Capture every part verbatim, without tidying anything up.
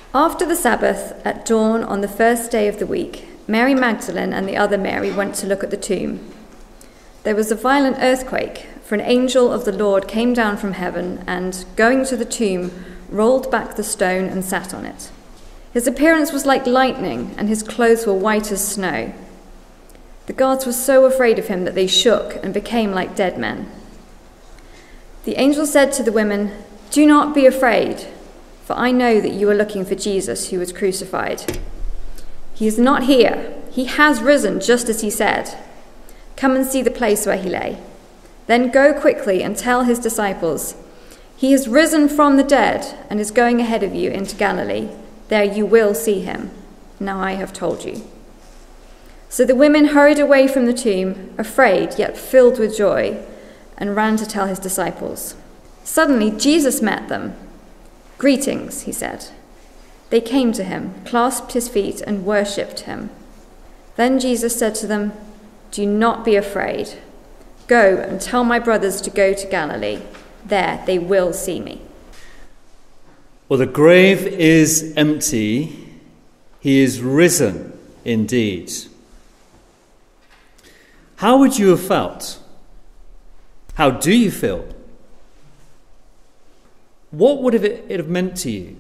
After the Sabbath, at dawn on the first day of the week, Mary Magdalene and the other Mary went to look at the tomb. There was a violent earthquake, for an angel of the Lord came down from heaven and, going to the tomb, rolled back the stone and sat on it. His appearance was like lightning, and his clothes were white as snow. The guards were so afraid of him that they shook and became like dead men. The angel said to the women, "Do not be afraid, for I know that you are looking for Jesus who was crucified. He is not here. He has risen, just as he said. Come and see the place where he lay. Then go quickly and tell his disciples, 'He has risen from the dead and is going ahead of you into Galilee. There you will see him. Now I have told you.'" So the women hurried away from the tomb, afraid yet filled with joy, and ran to tell his disciples. Suddenly Jesus met them. "Greetings," he said. They came to him, clasped his feet, and worshipped him. Then Jesus said to them, "Do not be afraid. Go and tell my brothers to go to Galilee. There they will see me." Well, the grave is empty. He is risen indeed. How would you have felt? How do you feel? What would it have meant to you?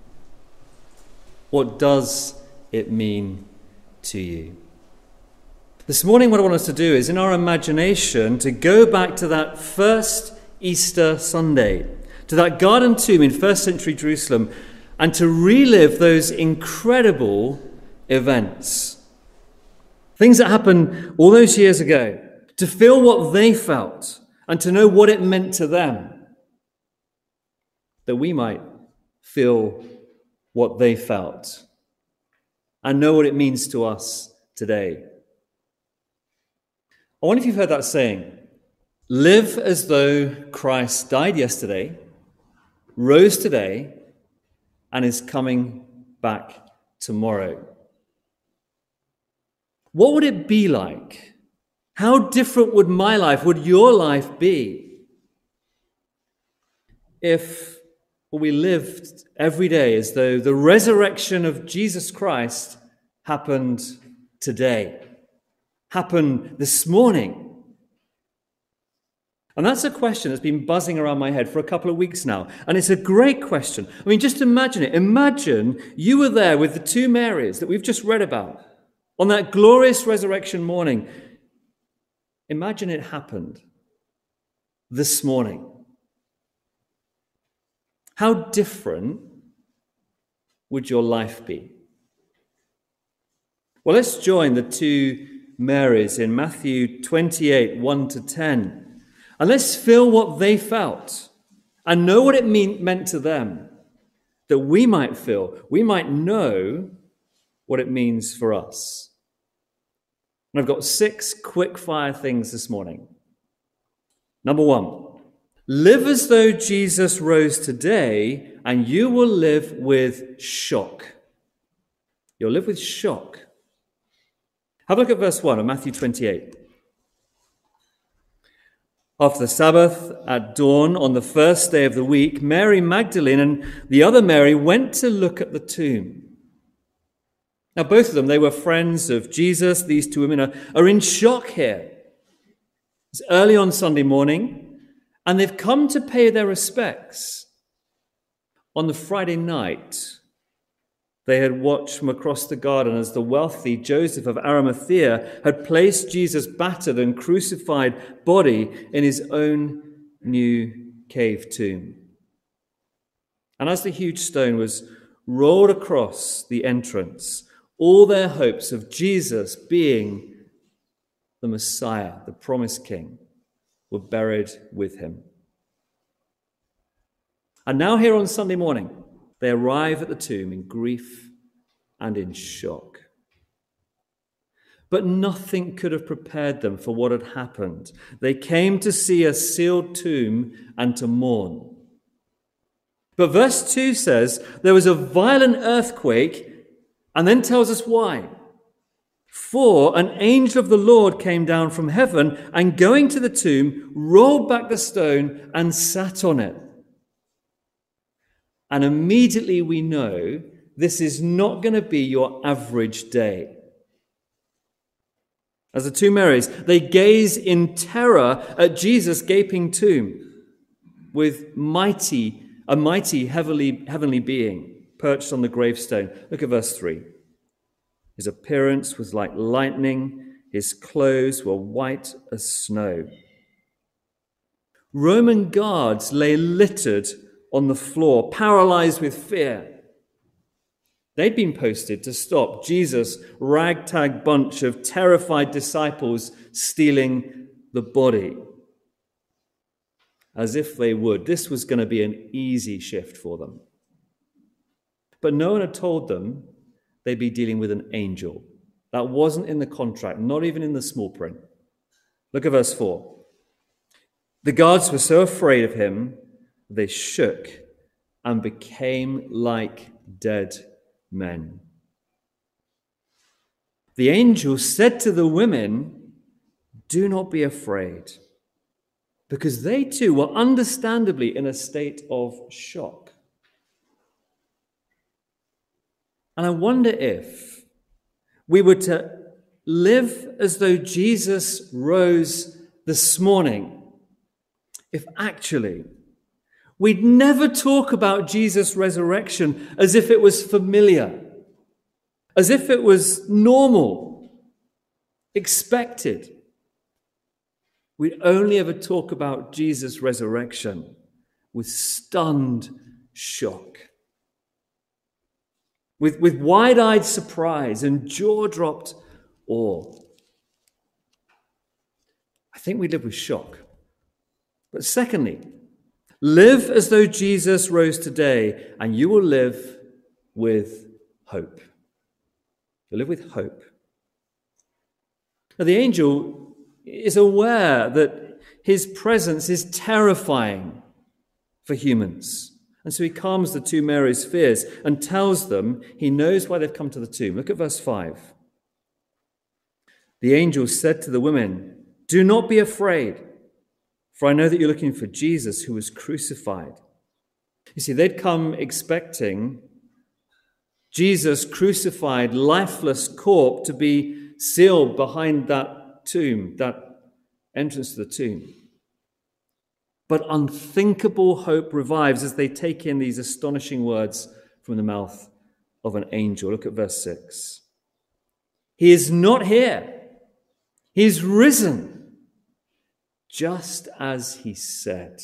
What does it mean to you? This morning, what I want us to do is, in our imagination, to go back to that first Easter Sunday, to that garden tomb in first century Jerusalem, and to relive those incredible events. Things that happened all those years ago, to feel what they felt, and to know what it meant to them, that we might feel what they felt and know what it means to us today. I wonder if you've heard that saying, live as though Christ died yesterday, rose today, and is coming back tomorrow. What would it be like? How different would my life, would your life be if we lived every day as though the resurrection of Jesus Christ happened today, happened this morning? And that's a question that's been buzzing around my head for a couple of weeks now. And it's a great question. I mean, just imagine it. Imagine you were there with the two Marys that we've just read about on that glorious resurrection morning. Imagine it happened this morning. How different would your life be? Well, let's join the two Marys in Matthew twenty-eight, one to ten. And let's feel what they felt and know what it mean, meant to them, that we might feel, we might know what it means for us. And I've got six quick fire things this morning. Number one. Live as though Jesus rose today, and you will live with shock. You'll live with shock. Have a look at verse one of Matthew twenty-eight. After the Sabbath, at dawn on the first day of the week, Mary Magdalene and the other Mary went to look at the tomb. Now, both of them, they were friends of Jesus. These two women are, are in shock here. It's early on Sunday morning, and they've come to pay their respects. On the Friday night, they had watched from across the garden as the wealthy Joseph of Arimathea had placed Jesus' battered and crucified body in his own new cave tomb. And as the huge stone was rolled across the entrance, all their hopes of Jesus being the Messiah, the promised King, were buried with him. And now here on Sunday morning, they arrive at the tomb in grief and in shock. But nothing could have prepared them for what had happened. They came to see a sealed tomb and to mourn. But verse two says there was a violent earthquake, and then tells us why. For an angel of the Lord came down from heaven and, going to the tomb, rolled back the stone and sat on it. And immediately we know this is not going to be your average day. As the two Marys, they gaze in terror at Jesus' gaping tomb with mighty, a mighty heavenly, heavenly being perched on the gravestone. Look at verse three. His appearance was like lightning. His clothes were white as snow. Roman guards lay littered on the floor, paralyzed with fear. They'd been posted to stop Jesus' ragtag bunch of terrified disciples stealing the body. As if they would. This was going to be an easy shift for them. But no one had told them they'd be dealing with an angel. That wasn't in the contract, not even in the small print. Look at verse four. The guards were so afraid of him, they shook and became like dead men. The angel said to the women, "Do not be afraid," because they too were understandably in a state of shock. And I wonder if we were to live as though Jesus rose this morning, if actually we'd never talk about Jesus' resurrection as if it was familiar, as if it was normal, expected. We'd only ever talk about Jesus' resurrection with stunned shock, with, with wide-eyed surprise and jaw-dropped awe. I think we live with shock. But secondly, live as though Jesus rose today, and you will live with hope. You'll live with hope. Now, the angel is aware that his presence is terrifying for humans. And so he calms the two Marys' fears and tells them he knows why they've come to the tomb. Look at verse five. The angel said to the women, "Do not be afraid, for I know that you're looking for Jesus who was crucified." You see, they'd come expecting Jesus' crucified, lifeless corpse to be sealed behind that tomb, that entrance to the tomb. But unthinkable hope revives as they take in these astonishing words from the mouth of an angel. Look at verse six. He is not here. He's risen, just as he said.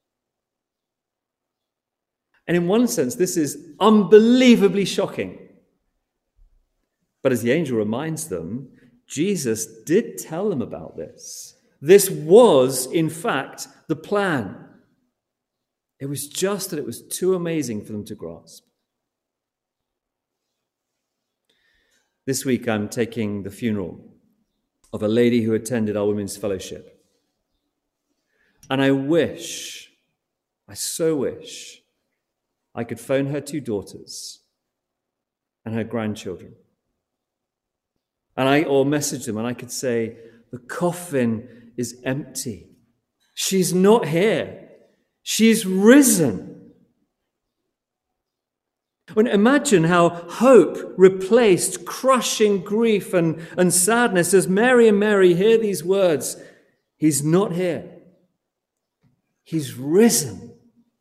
And in one sense, this is unbelievably shocking. But as the angel reminds them, Jesus did tell them about this. This was, in fact, the plan. It was just that it was too amazing for them to grasp. This week, I'm taking the funeral of a lady who attended our women's fellowship. And I wish, I so wish, I could phone her two daughters and her grandchildren. And I, or message them, and I could say, the coffin is empty. She's not here. She's risen. When imagine how hope replaced crushing grief and, and sadness as Mary and Mary hear these words. He's not here. He's risen.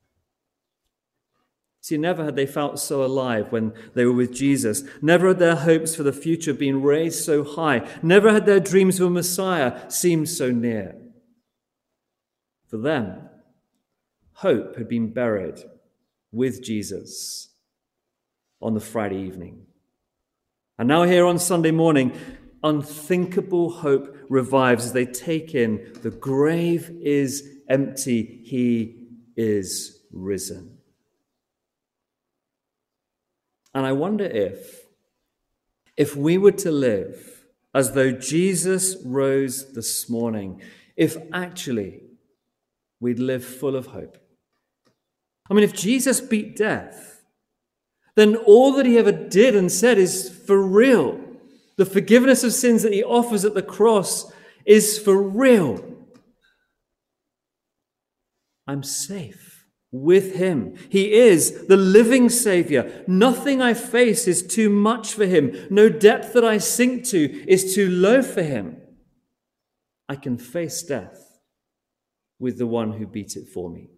See, never had they felt so alive when they were with Jesus. Never had their hopes for the future been raised so high. Never had their dreams of a Messiah seemed so near. For them, hope had been buried with Jesus on the Friday evening. And now here on Sunday morning, unthinkable hope revives as they take in the grave is empty. He is risen. And I wonder if, if we were to live as though Jesus rose this morning, if actually we'd live full of hope. I mean, if Jesus beat death, then all that he ever did and said is for real. The forgiveness of sins that he offers at the cross is for real. I'm safe. with him. He is the living Savior. Nothing I face is too much for him. No depth that I sink to is too low for him. I can face death with the one who beat it for me.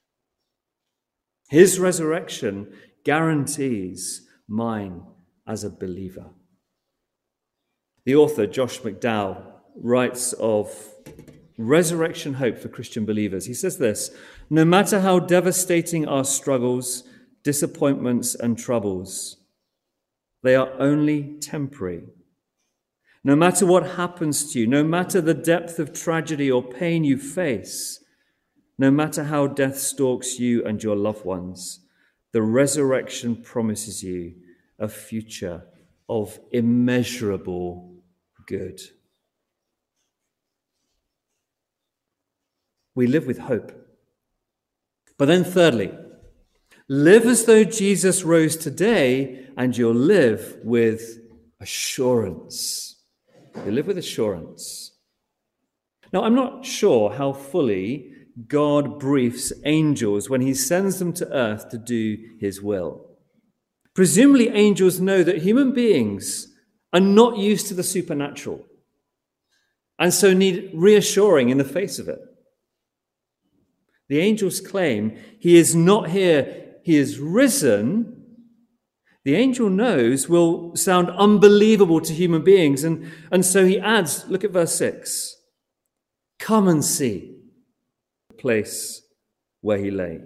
His resurrection guarantees mine as a believer. The author, Josh McDowell, writes of resurrection hope for Christian believers. He says this: no matter how devastating our struggles, disappointments, and troubles, they are only temporary. No matter what happens to you, no matter the depth of tragedy or pain you face, no matter how death stalks you and your loved ones, the resurrection promises you a future of immeasurable good. We live with hope. But then thirdly, live as though Jesus rose today, and you'll live with assurance. You live with assurance. Now, I'm not sure how fully God briefs angels when he sends them to earth to do his will. Presumably, angels know that human beings are not used to the supernatural and so need reassuring in the face of it. The angels claim he is not here, he is risen. The angel knows will sound unbelievable to human beings. And, and so he adds, look at verse six. Come and see the place where he lay.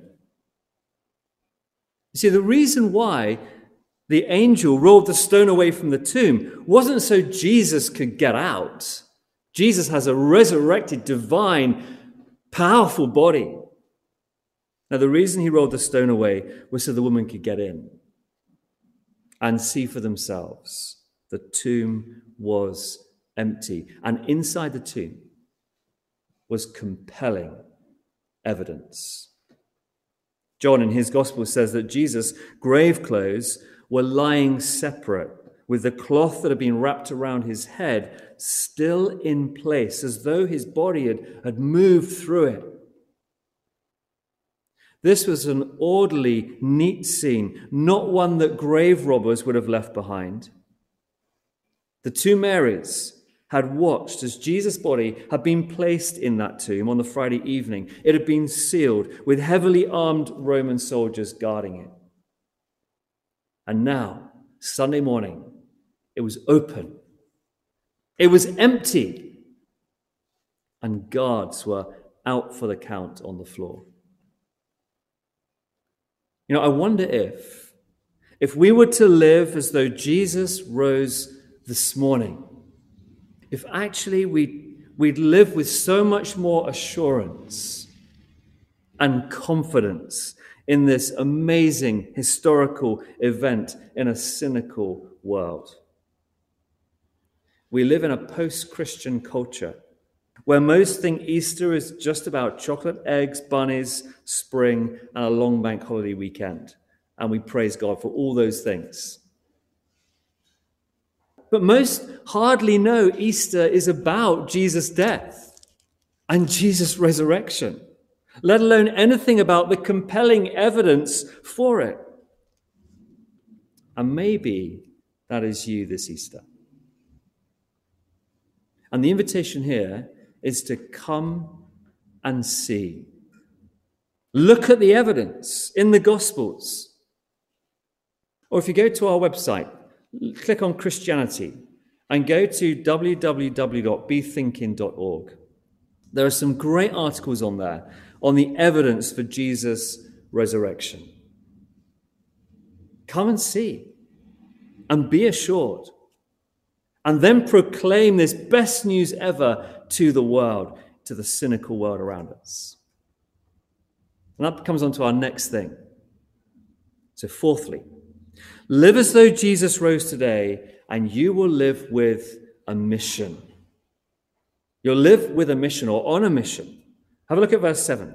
You see, the reason why the angel rolled the stone away from the tomb wasn't so Jesus could get out. Jesus has a resurrected, divine, powerful body. Now, the reason he rolled the stone away was so the woman could get in and see for themselves. The tomb was empty. And inside the tomb was compelling evidence. John, in his gospel, says that Jesus' grave clothes were lying separate, with the cloth that had been wrapped around his head still in place, as though his body had, had moved through it. This was an orderly, neat scene, not one that grave robbers would have left behind. The two Marys had watched as Jesus' body had been placed in that tomb on the Friday evening. It had been sealed with heavily armed Roman soldiers guarding it. And now, Sunday morning, it was open. It was empty. And guards were out for the count on the floor. You know, I wonder if, if we were to live as though Jesus rose this morning, if actually we'd, we'd live with so much more assurance and confidence in this amazing historical event in a cynical world. We live in a post-Christian culture where most think Easter is just about chocolate eggs, bunnies, spring, and a long bank holiday weekend. And we praise God for all those things. But most hardly know Easter is about Jesus' death and Jesus' resurrection, let alone anything about the compelling evidence for it. And maybe that is you this Easter. And the invitation here is to come and see. Look at the evidence in the Gospels. Or if you go to our website, click on Christianity and go to w w w dot be thinking dot org. There are some great articles on there on the evidence for Jesus' resurrection. Come and see and be assured. And then proclaim this best news ever to the world, to the cynical world around us. And that comes on to our next thing. So fourthly, live as though Jesus rose today, and you will live with a mission. You'll live with a mission or on a mission. Have a look at verse seven.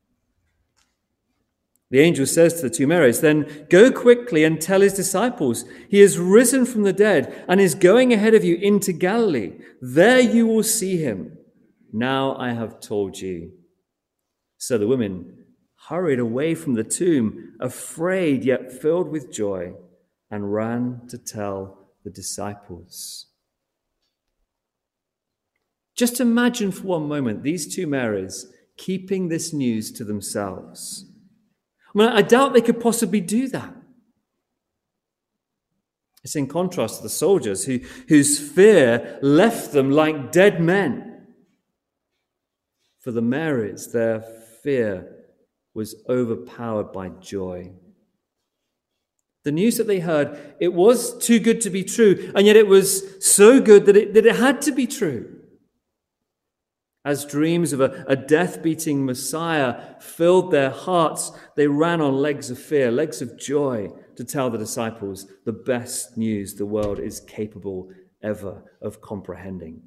The angel says to the two Marys, then go quickly and tell his disciples, he is risen from the dead and is going ahead of you into Galilee. There you will see him. Now I have told you. So the women hurried away from the tomb, afraid yet filled with joy, and ran to tell the disciples. Just imagine for one moment these two Marys keeping this news to themselves. I mean, I doubt they could possibly do that. It's in contrast to the soldiers who, whose fear left them like dead men. For the Marys, their fear was overpowered by joy. The news that they heard, it was too good to be true, and yet it was so good that it, that it had to be true. As dreams of a, a death-beating Messiah filled their hearts, they ran on legs of fear, legs of joy, to tell the disciples the best news the world is capable ever of comprehending.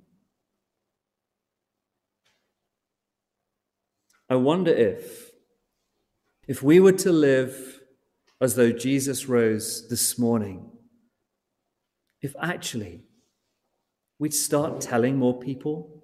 I wonder if, if we were to live as though Jesus rose this morning, if actually we'd start telling more people.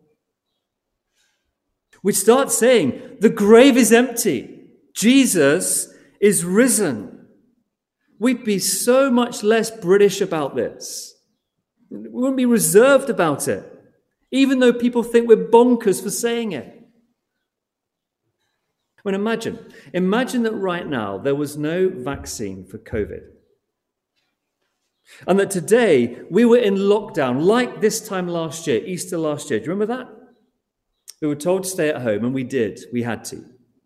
We'd start saying, the grave is empty. Jesus is risen. We'd be so much less British about this. We wouldn't be reserved about it, even though people think we're bonkers for saying it. I mean, imagine, imagine that right now there was no vaccine for COVID. And that today we were in lockdown like this time last year, Easter last year. Do you remember that? We were told to stay at home, and we did. We had to.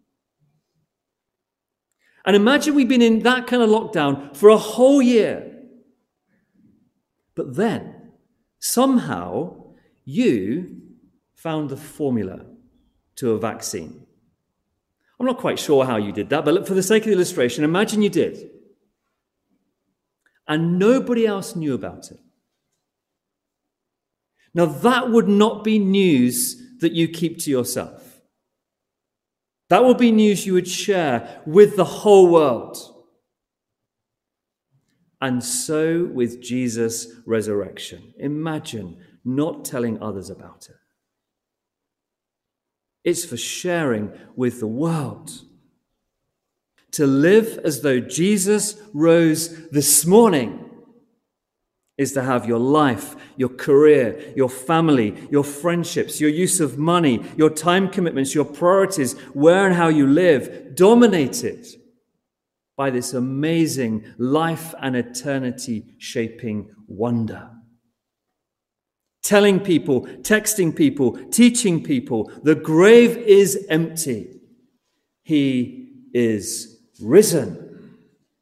And imagine we've been in that kind of lockdown for a whole year. But then, somehow, you found the formula to a vaccine. I'm not quite sure how you did that, but for the sake of the illustration, imagine you did. And nobody else knew about it. Now, that would not be news that you keep to yourself. That would be news you would share with the whole world. And so with Jesus' resurrection. Imagine not telling others about it. It's for sharing with the world. To live as though Jesus rose this morning is to have your life, your career, your family, your friendships, your use of money, your time commitments, your priorities, where and how you live, dominated by this amazing life and eternity shaping wonder. Telling people, texting people, teaching people, the grave is empty. He is risen.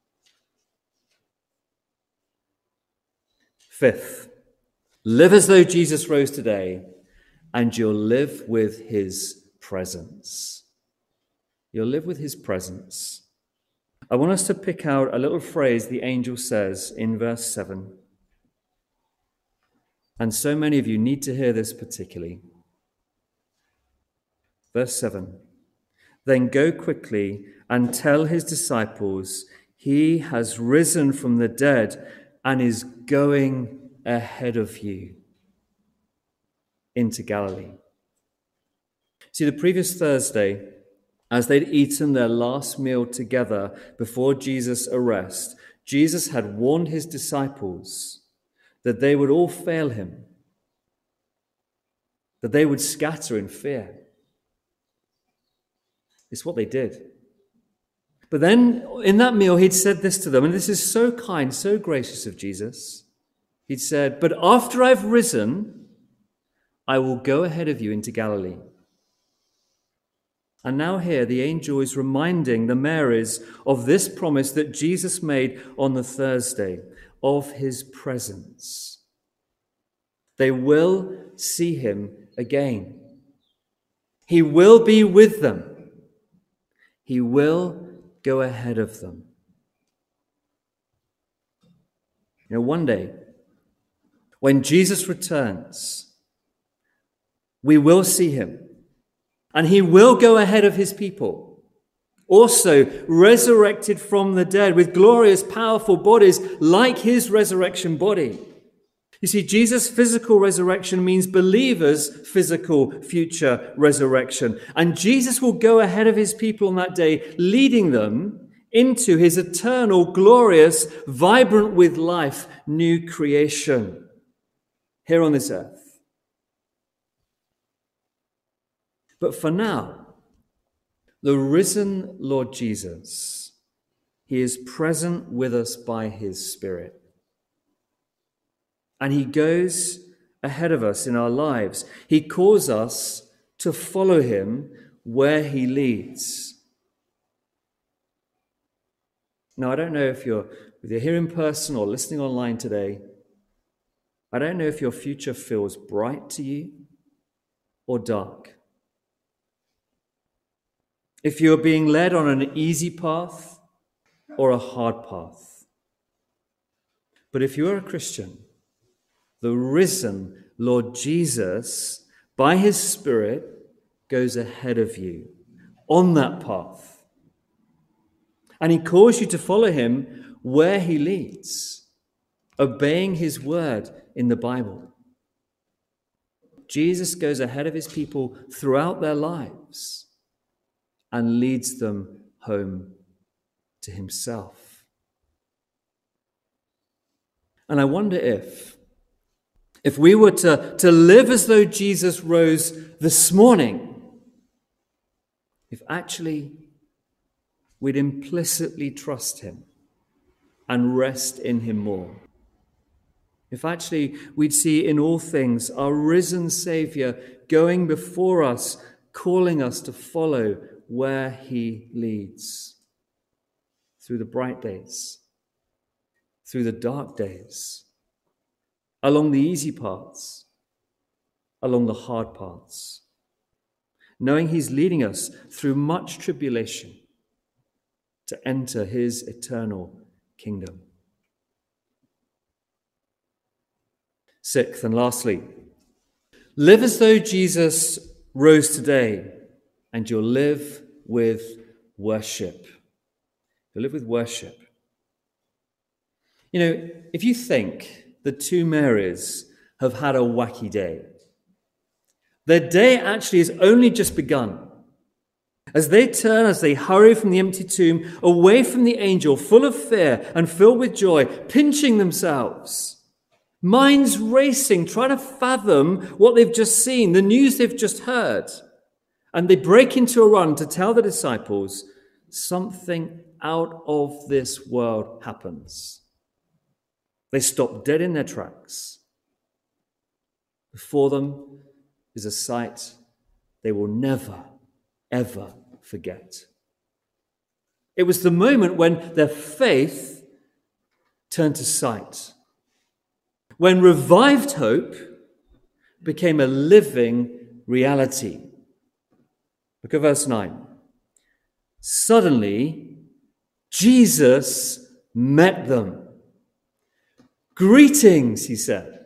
Fifth, live as though Jesus rose today, and you'll live with his presence. You'll live with his presence. I want us to pick out a little phrase the angel says in verse seven. And so many of you need to hear this particularly. Verse seven. Then go quickly and tell his disciples, he has risen from the dead and is going ahead of you into Galilee. See, the previous Thursday, as they'd eaten their last meal together before Jesus' arrest, Jesus had warned his disciples that they would all fail him, that they would scatter in fear. It's what they did. But then in that meal, he'd said this to them, and this is so kind, so gracious of Jesus. He'd said, but after I've risen, I will go ahead of you into Galilee. And now here, the angel is reminding the Marys of this promise that Jesus made on the Thursday, of his presence. They will see him again. He will be with them. He will go ahead of them. You know, one day, when Jesus returns, we will see him, and he will go ahead of his people, also resurrected from the dead with glorious, powerful bodies like his resurrection body. You see, Jesus' physical resurrection means believers' physical future resurrection. And Jesus will go ahead of his people on that day, leading them into his eternal, glorious, vibrant with life, new creation here on this earth. But for now, the risen Lord Jesus, he is present with us by his Spirit. And he goes ahead of us in our lives. He calls us to follow him where he leads. Now, I don't know if you're, if you're here in person or listening online today, I don't know if your future feels bright to you or dark. If you're being led on an easy path or a hard path. But if you're a Christian, the risen Lord Jesus, by his Spirit, goes ahead of you on that path. And he calls you to follow him where he leads, obeying his word in the Bible. Jesus goes ahead of his people throughout their lives and leads them home to himself. And I wonder if If we were to, to live as though Jesus rose this morning, if actually we'd implicitly trust him and rest in him more, if actually we'd see in all things our risen Saviour going before us, calling us to follow where he leads, through the bright days, through the dark days, along the easy paths, along the hard paths, knowing he's leading us through much tribulation to enter his eternal kingdom. Sixth and lastly, live as though Jesus rose today, and you'll live with worship. You'll live with worship. You know, if you think the two Marys have had a wacky day, their day actually has only just begun. As they turn, as they hurry from the empty tomb, away from the angel, full of fear and filled with joy, pinching themselves, minds racing, trying to fathom what they've just seen, the news they've just heard. And they break into a run to tell the disciples, something out of this world happens. They stop dead in their tracks. Before them is a sight they will never, ever forget. It was the moment when their faith turned to sight, when revived hope became a living reality. Look at verse nine. Suddenly, Jesus met them. Greetings, he said.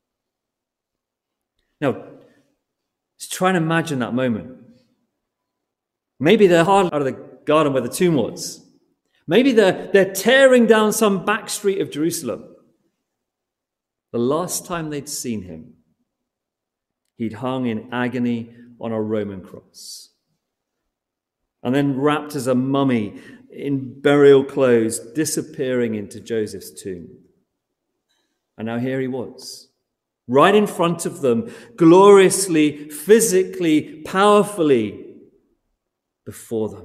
Now, just try and imagine that moment. Maybe they're hard out of the garden where the tomb was. Maybe they're, they're tearing down some back street of Jerusalem. The last time they'd seen him, he'd hung in agony on a Roman cross. And then wrapped as a mummy in burial clothes, disappearing into Joseph's tomb. And now here he was, right in front of them, gloriously, physically, powerfully before them.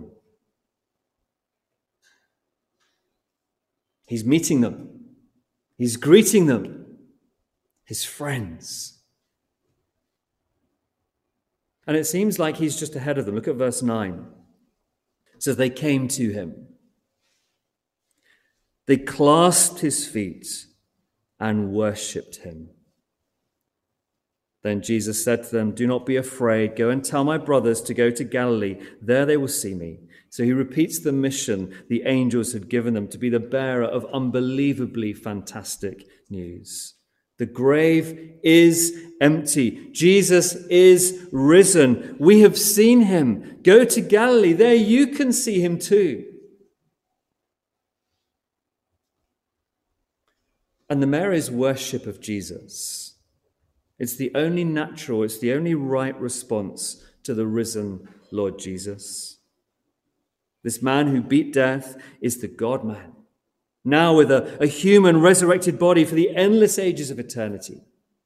He's meeting them. He's greeting them, his friends. And it seems like he's just ahead of them. Look at verse nine. It says they came to him. They clasped his feet and worshipped him. Then Jesus said to them, "Do not be afraid. Go and tell my brothers to go to Galilee. There they will see me." So he repeats the mission the angels had given them, to be the bearer of unbelievably fantastic news. The grave is empty. Jesus is risen. We have seen him. Go to Galilee. There you can see him too. And the Mary's worship of Jesus, it's the only natural, it's the only right response to the risen Lord Jesus. This man who beat death is the God-man, now with a, a human resurrected body for the endless ages of eternity.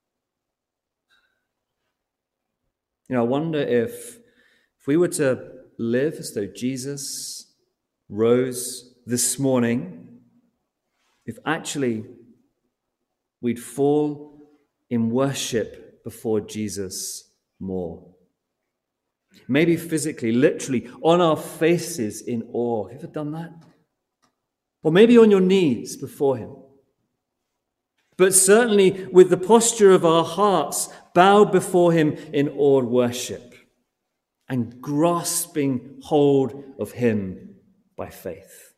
You know, I wonder if, if we were to live as though Jesus rose this morning, if actually we'd fall in worship before Jesus more. Maybe physically, literally, on our faces in awe. Have you ever done that? Or maybe on your knees before him. But certainly with the posture of our hearts bowed before him in awed worship and grasping hold of him by faith.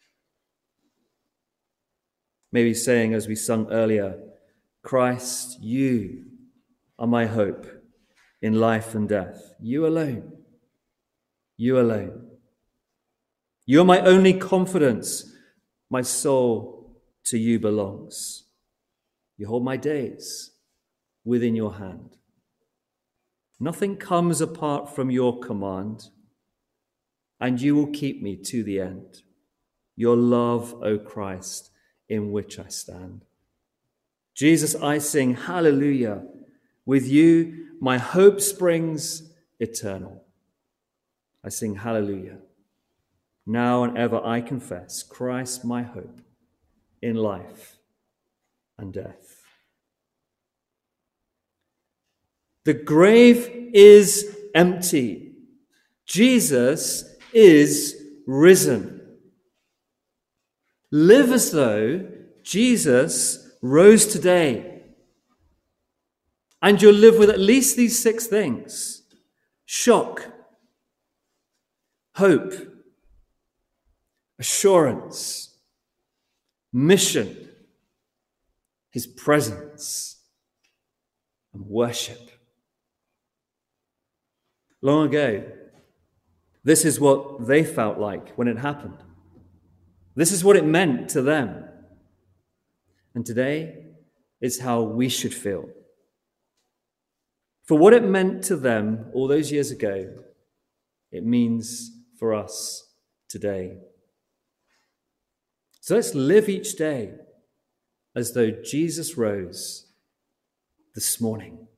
Maybe saying, as we sung earlier, Christ, you are my hope in life and death. You alone. You alone. You are my only confidence. My soul to you belongs. You hold my days within your hand. Nothing comes apart from your command, and you will keep me to the end. Your love, O Christ, in which I stand. Jesus, I sing hallelujah. With you, my hope springs eternal. I sing hallelujah. Now and ever I confess, Christ my hope in life and death. The grave is empty. Jesus is risen. Live as though Jesus rose today. And you'll live with at least these six things: shock, hope, assurance, mission, his presence, and worship. Long ago, this is what they felt like when it happened. This is what it meant to them. And today is how we should feel. For what it meant to them all those years ago, it means for us today. So let's live each day as though Jesus rose this morning.